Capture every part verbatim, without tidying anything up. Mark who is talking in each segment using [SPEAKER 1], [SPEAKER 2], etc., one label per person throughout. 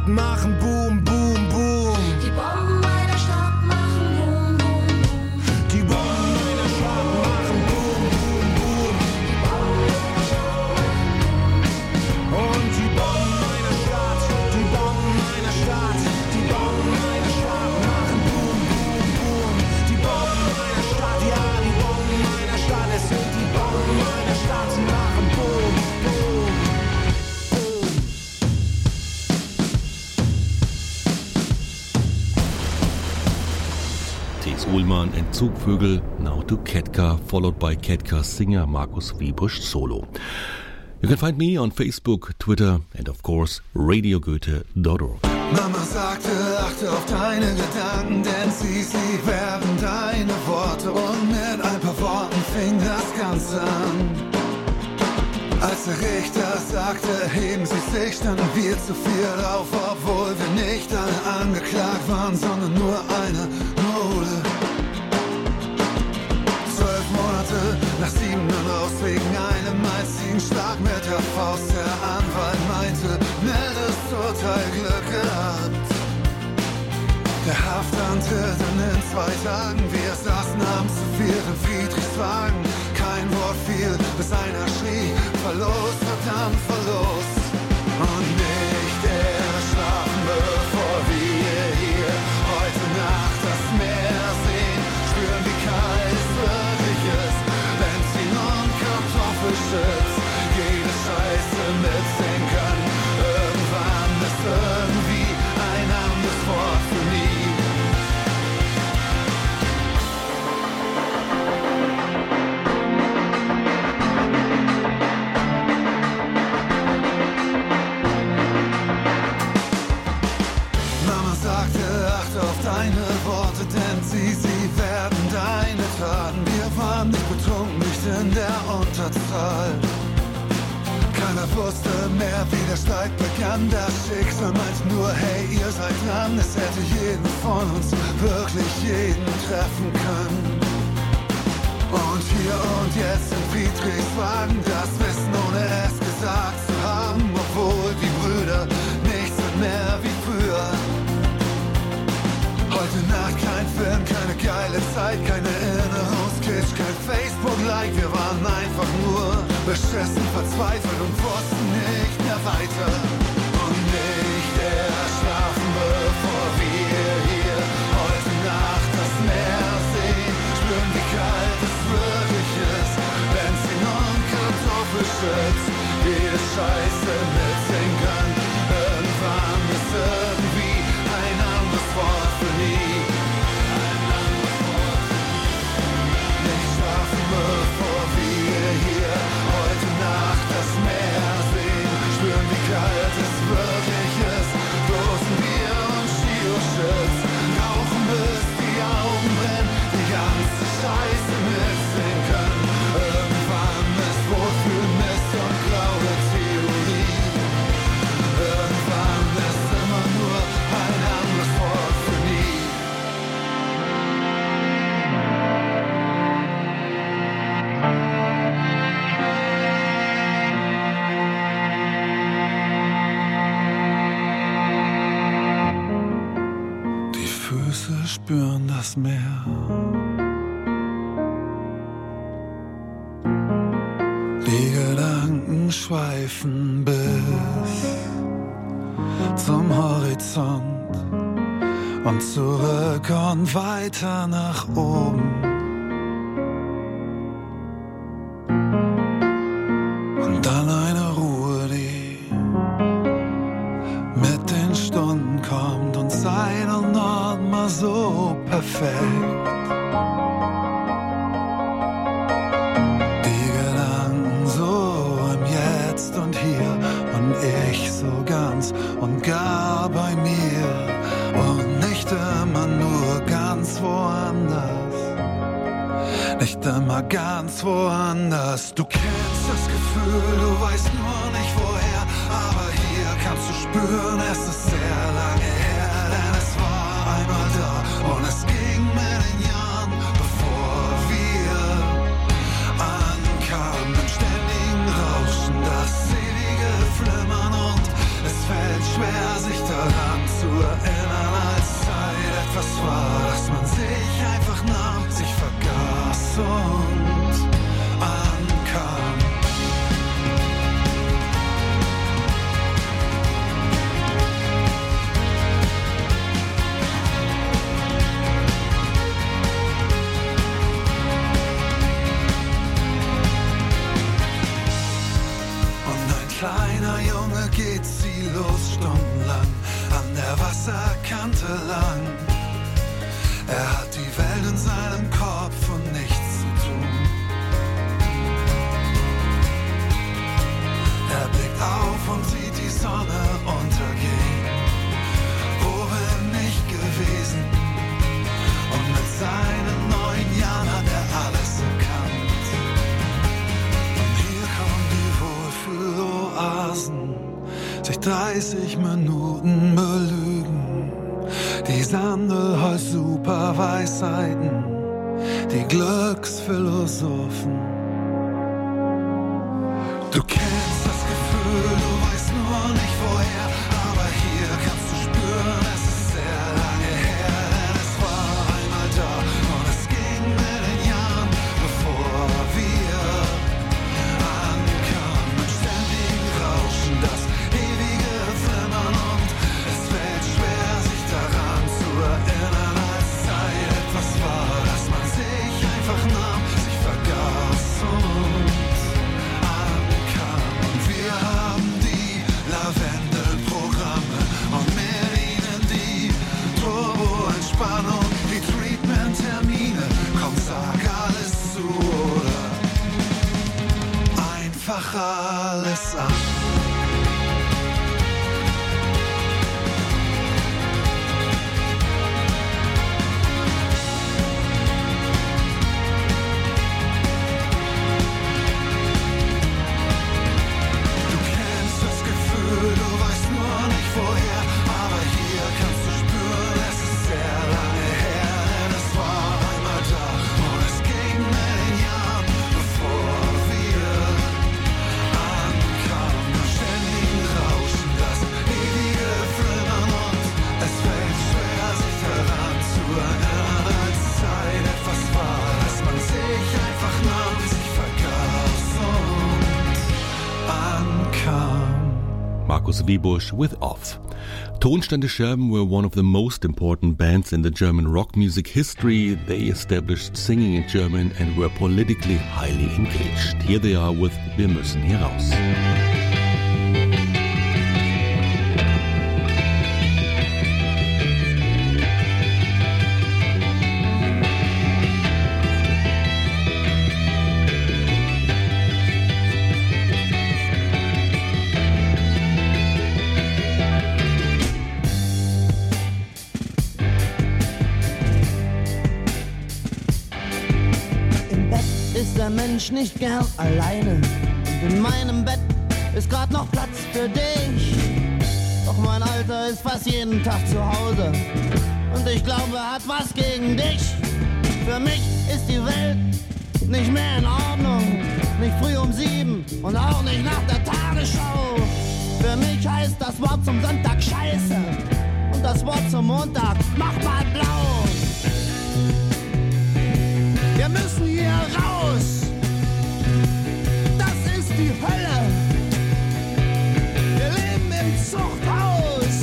[SPEAKER 1] Stadt machen Boom, Boom, Boom.
[SPEAKER 2] Die Bomben meiner Stadt machen Boom, Boom, Boom.
[SPEAKER 1] Die Bomben meiner Stadt machen Boom, Boom, Boom.
[SPEAKER 2] Die Bomben meiner Stadt machen Boom.
[SPEAKER 1] Und die Bomben meiner Stadt, die Bomben meiner Stadt, die Bomben meiner Stadt machen Boom, Boom, Boom. Die Bomben meiner Stadt, ja, die Bomben meiner Stadt, es sind die Bomben meiner Stadt, sie machen Boom, Boom.
[SPEAKER 3] Thies Uhlmann and Zugvögel, Now to Ketka, followed by Ketka singer Markus Wiebusch solo. You can find me on Facebook, Twitter and of course radio goethe dot org.
[SPEAKER 4] Mama sagte, achte auf deine Gedanken, denn sie, sie werden deine Worte. Und mit ein paar Worten fing das Ganze an. Als der Richter sagte, heben Sie sich, standen wir zu viel auf, obwohl wir nicht alle angeklagt waren, sondern nur eine Nole. Zwölf Monate nach siebenen raus wegen einem einzigen Schlag mit der Faust. Der Anwalt meinte, mildes Urteil, Glück gehabt. Der Haftantritt in zwei Tagen, wir saßen abends zu viert in Friedrichswagen. Kein Wort fiel, bis einer schrie, Verlust, verdammt Verlust. Und nicht erschlafen, bevor wir hier heute Nacht das Meer sehen. Spüren, wie kalt es wirklich ist, Benzin und Kartoffelchips. Jede Scheiße mitsehen können, irgendwann ist irgendwie ein anderes Wort für nie. Deine Worte, denn sie, sie werden deine Taten. Wir waren nicht betrunken, nicht in der Unterzahl. Keiner wusste mehr, wie der Streit begann. Das Schicksal meint nur, hey, ihr seid dran. Es hätte jeden von uns, wirklich jeden treffen können. Und hier und jetzt in Friedrichswagen, das Wissen ohne es gesagt zu haben. Obwohl die Brüder nicht sind mehr wie früher. Heute Nacht kein Film, keine geile Zeit, keine Erinnerungskitsch, kein Facebook-Like. Wir waren einfach nur beschissen, verzweifelt und wussten nicht mehr weiter. Und nicht erschlafen, bevor wir hier heute Nacht das Meer sehen. Spüren, wie kalt es wirklich ist, Benzin und Kartoffelchips. Jede Scheiße mitsehen kann, irgendwann ist irgendwie ein anderes Wort für nie. Ein anderes Wort für nie. Nicht schlafen, bevor wir hier heute Nacht das Meer sehen. Spüren, wie kalt es wirklich ist. Bloßen Bier und Ski-Chips. Rauchen, bis die Augen brennen. Die ganze Scheiße mitsehen können. Irgendwann ist Wohlfühl, Mist und graue Theorie. Irgendwann ist immer nur ein anderes Wort für nie. Die Füße spüren das Meer. Die Gedanken schweifen bis zum Horizont und zurück und weiter nach oben. Und dann eine Ruhe, die mit den Stunden kommt und Zeit und Ort mal so perfekt. Die Gedanken so im Jetzt und hier und ich so ganz und gar bei mir und nicht immer nur ganz woanders, nicht immer ganz woanders. Du kennst das Gefühl, du weißt nur nicht woher, aber hier kannst du spüren, es ist sehr lange her, denn es war einmal da und es ging mit den Jahren, bevor wir ankamen, im ständigen Rauschen, das ewige Flimmern und es fällt schwer, sich daran kleiner Junge geht ziellos stundenlang an der Wasserkante lang. Er hat die Welt in seinem Kopf und nichts zu tun. Er blickt auf und sieht die Sonne untergehen. Wo wir nicht gewesen. Und mit seinen neun Jahren hat er alles erkannt. Und hier kommen die Wohlfühloasen, sich dreißig Minuten belügen. Die Sandelholz-Superweisheiten, die Glücksphilosophen. Du kennst das Gefühl, du weißt nur nicht woher, aber hier kannst du spüren, es ist sehr lange her, denn es war einmal da und es ging mit den Jahren, bevor wir ankamen. Mit ständigen Rauschen, das ewige Flimmern und es fällt schwer, sich daran zu erinnern, als Zeit etwas war, dass man sich einfach nahm, sich vergaß und wir haben die Lavendelprogramme und mit ihnen die Turbo-Entspannung, die Treatment-Termine. Komm, sag alles zu oder einfach alles an.
[SPEAKER 3] Markus Wiebusch with Off. Tonstände Scherben were one of the most important bands in the German rock music history. They established singing in German and were politically highly engaged. Here they are with Wir müssen hier raus.
[SPEAKER 5] Der Mensch nicht gern alleine und in meinem Bett ist grad noch Platz für dich. Doch mein Alter ist fast jeden Tag zu Hause und ich glaube, er hat was gegen dich. Für mich ist die Welt nicht mehr in Ordnung, nicht früh um sieben und auch nicht nach der Tagesschau. Für mich heißt das Wort zum Sonntag Scheiße und das Wort zum Montag mach mal blau. Wir müssen hier raus. Das ist die Hölle. Wir leben im Zuchthaus.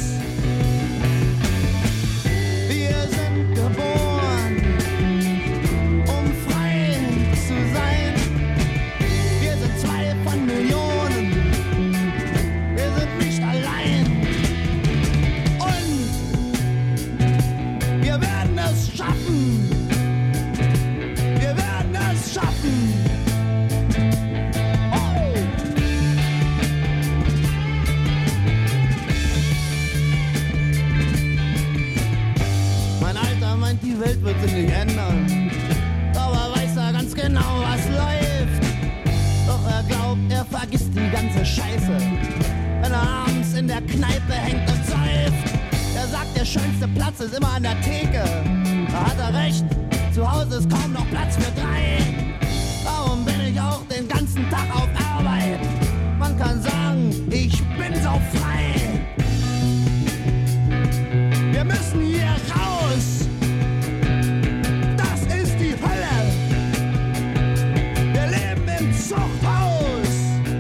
[SPEAKER 5] Wir sind geboren, um frei zu sein. Wir sind zwei von Millionen. Wir sind nicht allein. Und wir werden es schaffen. Schaffen. Oh. Mein Alter meint, die Welt wird sich nicht ändern. Aber weiß er ganz genau, was läuft. Doch er glaubt, er vergisst die ganze Scheiße, wenn er abends in der Kneipe hängt und säuft. Er sagt, der schönste Platz ist immer an der Theke. Da hat er recht. Zu Hause ist kaum noch Platz für drei. Darum bin ich auch den ganzen Tag auf Arbeit. Man kann sagen, ich bin so frei. Wir müssen hier raus. Das ist die Hölle. Wir leben im Zuchthaus.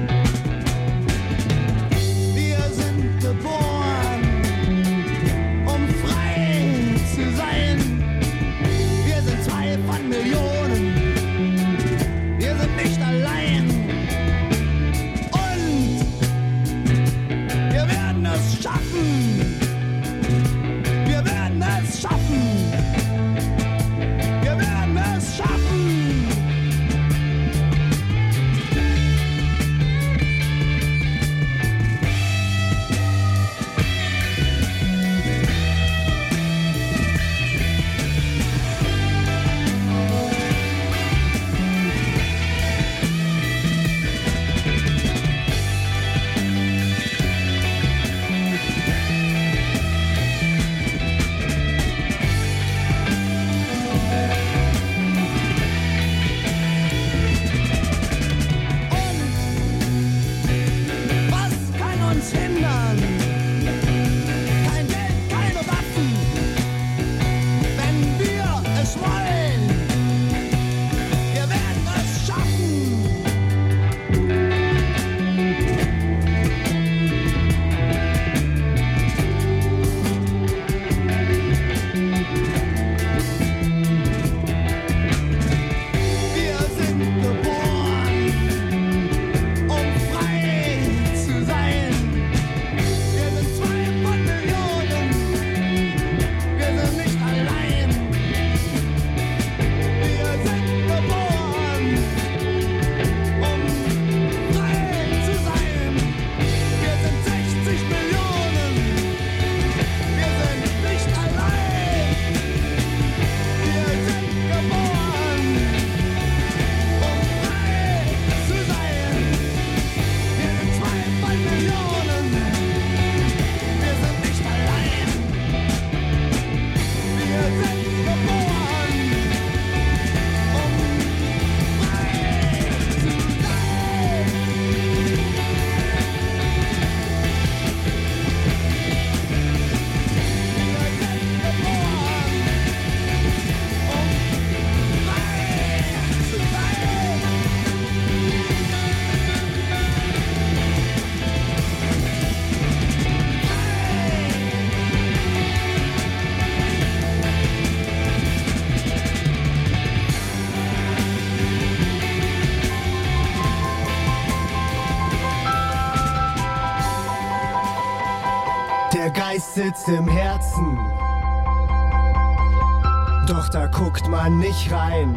[SPEAKER 5] Wir sind geboren, um frei zu sein. Wir sind zwei von Millionen. Wir sind nicht allein. Und es schaffen. Wir werden es schaffen. Wir werden es schaffen.
[SPEAKER 6] Der Geist sitzt im Herzen, doch da guckt man nicht rein.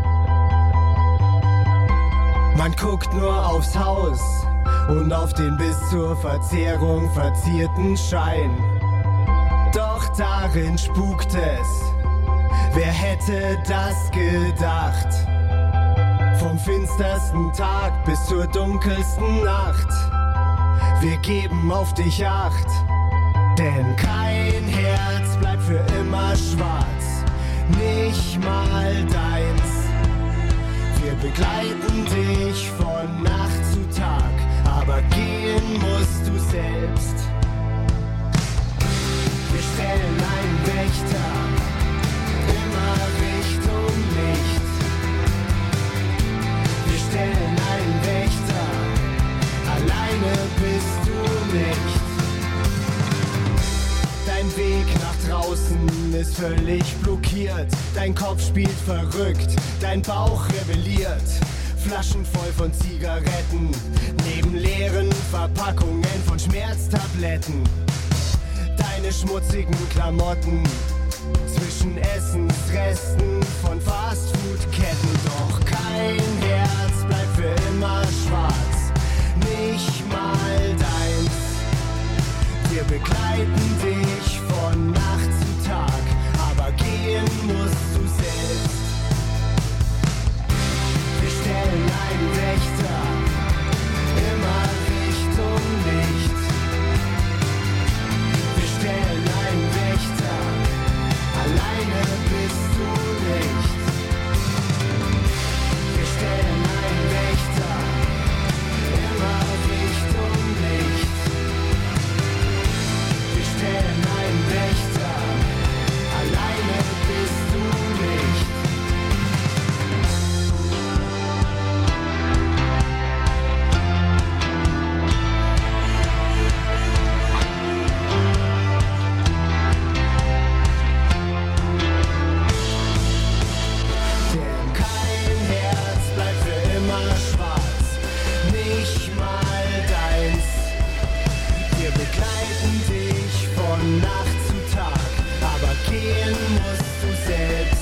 [SPEAKER 6] Man guckt nur aufs Haus und auf den bis zur Verzehrung verzierten Schein. Doch darin spukt es, wer hätte das gedacht? Vom finstersten Tag bis zur dunkelsten Nacht, wir geben auf dich Acht. Denn kein Herz bleibt für immer schwarz, nicht mal deins. Wir begleiten dich von Nacht zu Tag, aber gehen musst du selbst. Wir stellen einen Wächter, immer Richtung Licht. Wir stellen einen Wächter, alleine bist du nicht. Dein Weg nach draußen ist völlig blockiert. Dein Kopf spielt verrückt, dein Bauch rebelliert. Flaschen voll von Zigaretten, neben leeren Verpackungen von Schmerztabletten. Deine schmutzigen Klamotten zwischen Essensresten von Fastfood-Ketten. Doch kein Herz bleibt für immer schwarz, nicht mal deins. Wir begleiten dich von Nacht zu Tag, aber gehen musst du selbst. Wir stellen einen Wächter, immer Richtung Licht. Wir stellen einen Wächter, alleine bist du nicht. Wir stellen einen Wächter, immer Richtung Licht. Wir stellen von Nacht zu Tag, aber gehen musst du selbst.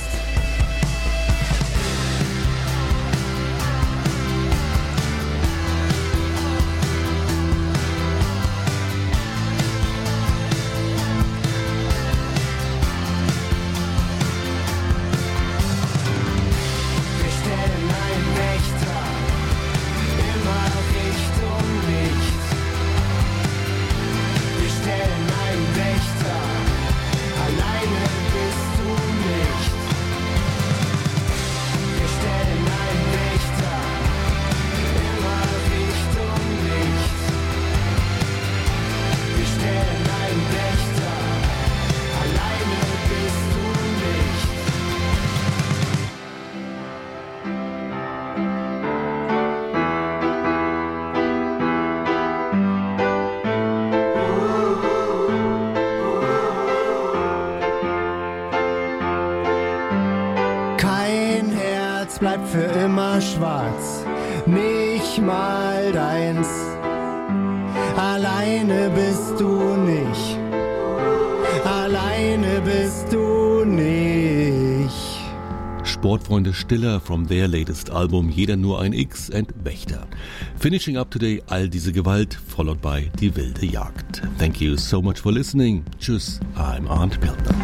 [SPEAKER 6] Bleibt für immer schwarz, nicht mal deins. Alleine bist du nicht, alleine bist du nicht.
[SPEAKER 3] Sportfreunde Stiller from their latest album Jeder nur ein X and Wächter. Finishing up today all diese Gewalt, followed by Die wilde Jagd. Thank you so much for listening. Tschüss, I'm Arndt Peltner.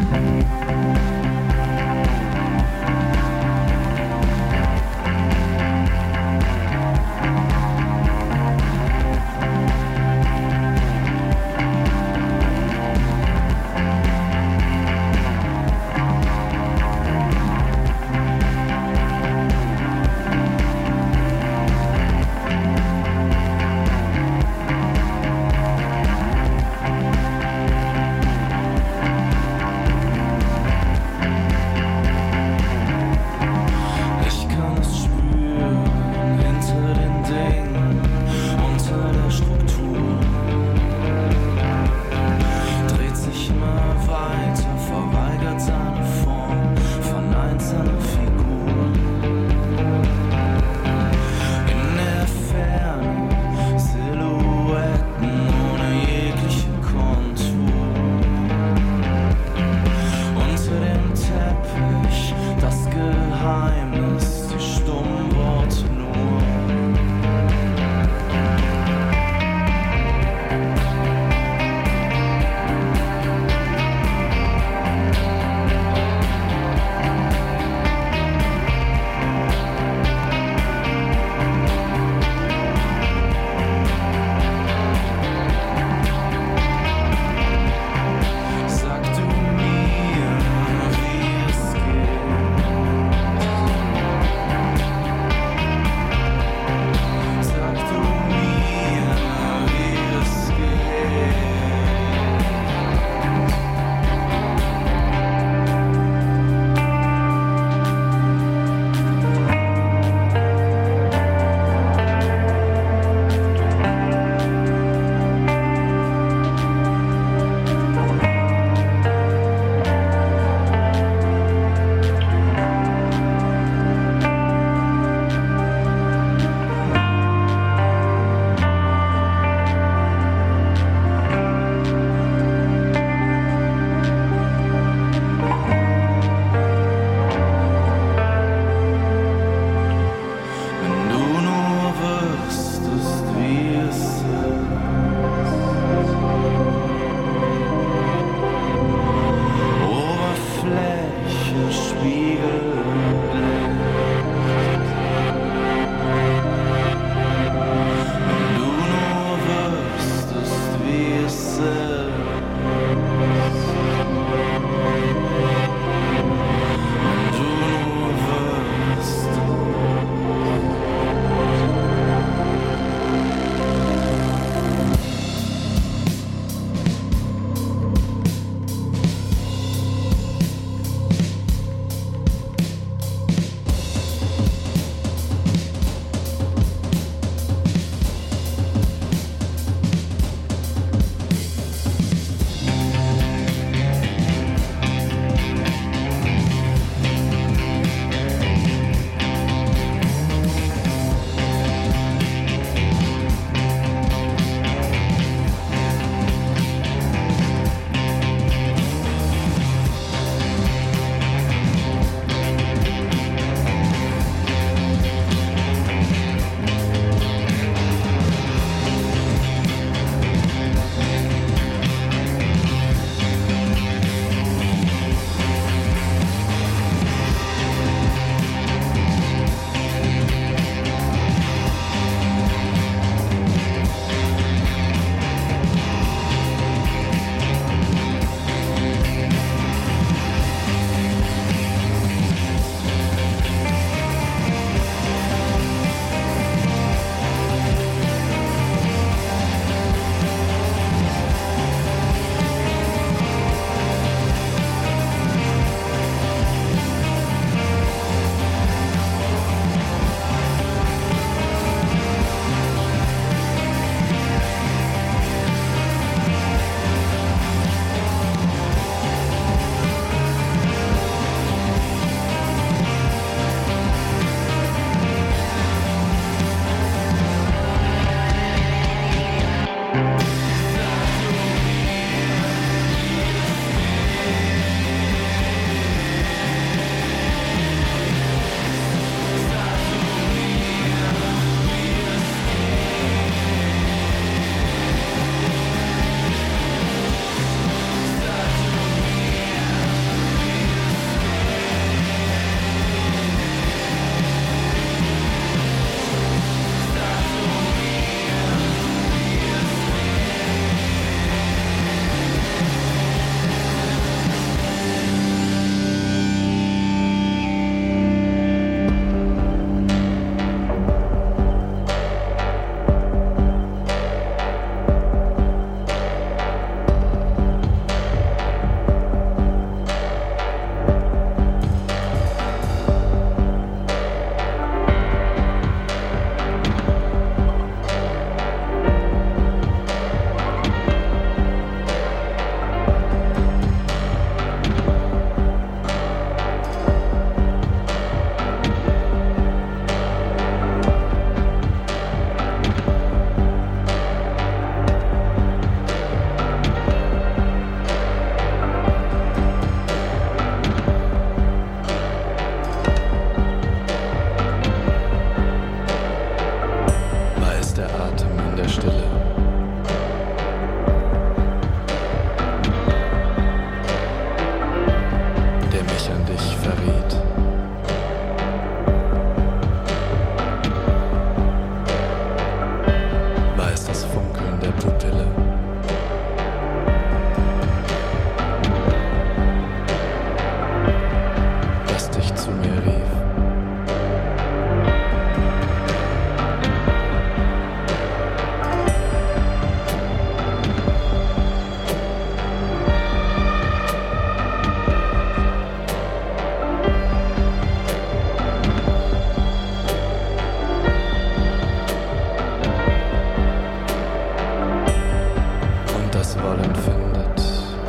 [SPEAKER 7] Niemand findet.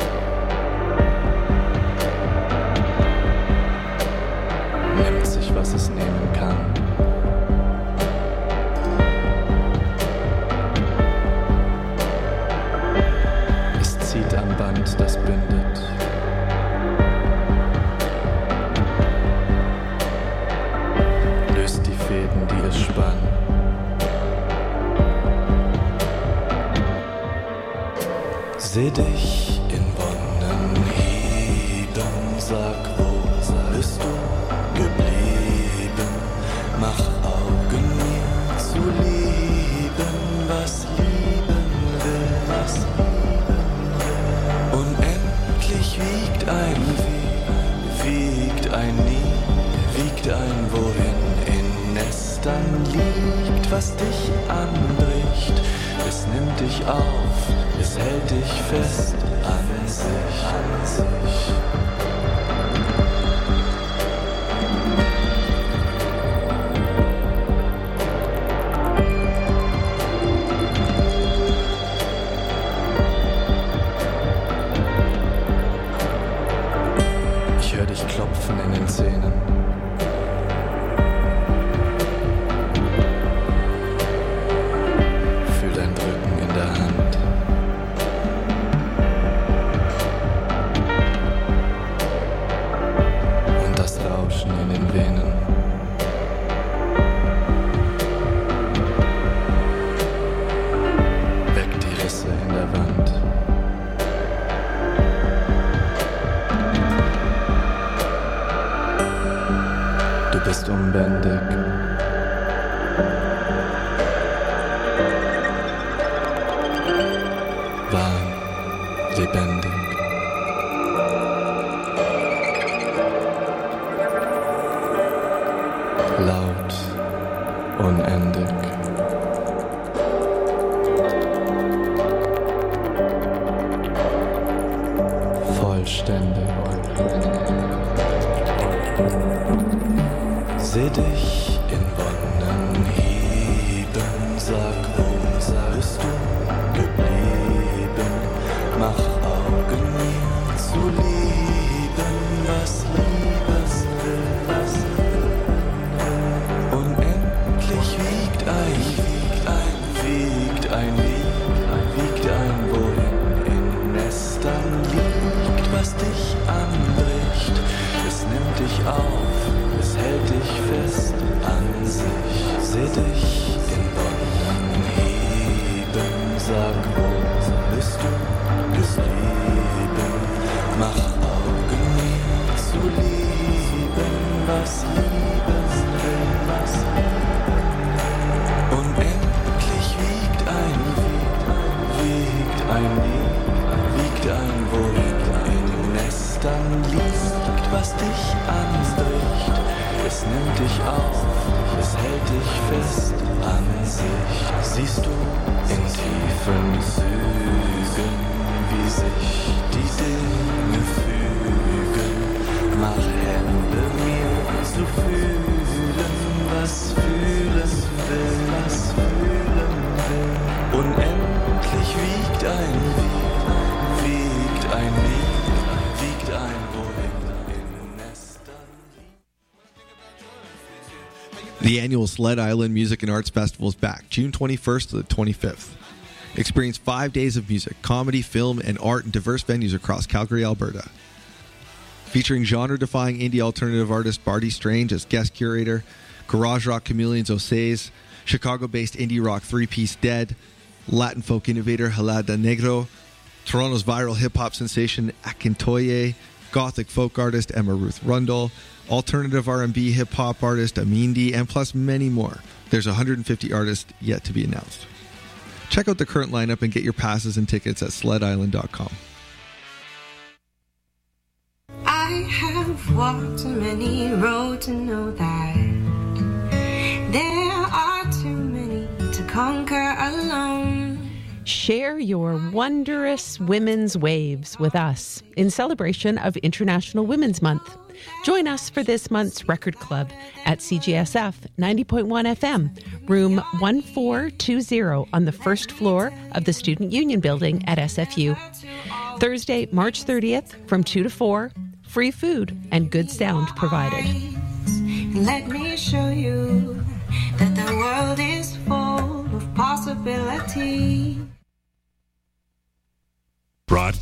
[SPEAKER 7] Nimmt sich, was es nehmen kann. Es zieht am Band, das bindet. Löst die Fäden, die es spannen. Seh dich in Wonnen heben, sag, wo bist du geblieben? Mach Augen mir zu lieben, was lieben will, was lieben will. Unendlich wiegt ein Wie, wiegt ein Nie, wiegt ein Wohin in Nestern liegt, was dich anbricht. Es nimmt dich auf, es hält dich fest an sich, an sich. Ich hör dich klopfen in den Zähnen. Fühl dein Drücken in der Hand. Und das Rauschen in den Venen. Weg die Risse in der Wand. Du bist unbändig. Warm, lebendig. Laut, unendig. Vollständig. Seh dich in Wonnen heben, sag, wo bist du geblieben? Mach Augen mir zu lieben, was Liebes will, was will. Unendlich wiegt ein, wiegt ein, wiegt ein Lied, wiegt ein Wohin in Nestern liegt, was dich anbricht. Es nimmt dich auf, es hält dich fest an sich. Seh dich in Wonnen heben, sag, wo bist du geblieben? Mach Augen mir zu lieben, was lieben will, was lieben. Unendlich wiegt ein Lied, wiegt ein Lied, wiegt ein Wohin in Nestern liegt, was dich anbricht. Es nimmt dich auf, es hält dich fest an sich. Siehst du in tiefen Zügen, wie sich die Dinge fügen. Mach Hände mir zu fühlen, was fühlen will, was fühlen will. Unendlich wiegt ein Lied, wiegt ein Lied, wiegt ein Wohin.
[SPEAKER 8] The annual Sled Island Music and Arts Festival is back, June twenty-first to the twenty-fifth. Experience five days of music, comedy, film, and art in diverse venues across Calgary, Alberta. Featuring genre-defying indie alternative artist Barty Strange as guest curator, garage rock chameleons Osays, Chicago-based indie rock three-piece Dead, Latin folk innovator Helada Negro, Toronto's viral hip-hop sensation Akintoye, gothic folk artist Emma Ruth Rundle, alternative R and B hip-hop artist Amindi, and plus many more. There's one hundred fifty artists yet to be announced. Check out the current lineup and get your passes and tickets at sled island dot com.
[SPEAKER 2] I have walked many roads to know that there are too many to conquer alone.
[SPEAKER 9] Share your wondrous women's waves with us in celebration of International Women's Month. Join us for this month's Record Club at C G S F ninety point one F M, room one four two zero on the first floor of the Student Union Building at S F U. Thursday, March thirtieth from two to four, free food and good sound provided.
[SPEAKER 2] Let me show you that the world is full of possibility.
[SPEAKER 10] Broadcast